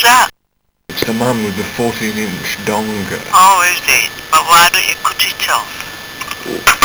Who's that? It's the man with the 14-inch dong. Oh, is it? But why don't you cut it off?